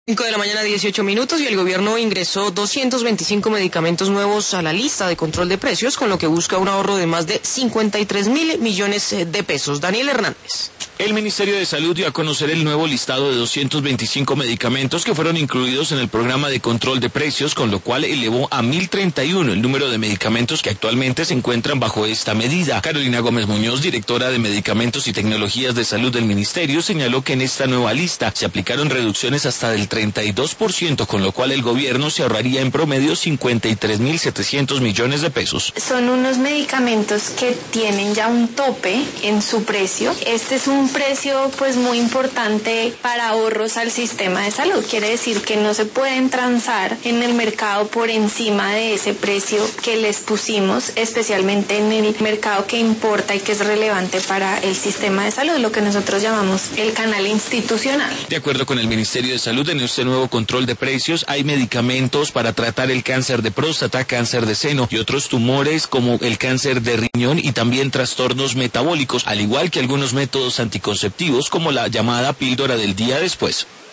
5 de la mañana, 18 minutos, y el gobierno ingresó 225 medicamentos nuevos a la lista de control de precios, con lo que busca un ahorro de más de 53.000 millones de pesos. Daniel Hernández. El Ministerio de Salud dio a conocer el nuevo listado de 225 medicamentos que fueron incluidos en el programa de control de precios, con lo cual elevó a 1.031 el número de medicamentos que actualmente se encuentran bajo esta medida. Carolina Gómez Muñoz, directora de Medicamentos y Tecnologías de Salud del Ministerio, señaló que en esta nueva lista se aplicaron reducciones hasta del 32%, con lo cual el gobierno se ahorraría en promedio 53.700 millones de pesos. Son unos medicamentos que tienen ya un tope en su precio. Este es un precio pues muy importante para ahorros al sistema de salud. Quiere decir que no se pueden transar en el mercado por encima de ese precio que les pusimos, especialmente en el mercado que importa y que es relevante para el sistema de salud, lo que nosotros llamamos el canal institucional. De acuerdo con el Ministerio de Salud, en este nuevo control de precios hay medicamentos para tratar el cáncer de próstata, cáncer de seno y otros tumores como el cáncer de riñón y también trastornos metabólicos, al igual que algunos métodos anticonceptivos como la llamada píldora del día después.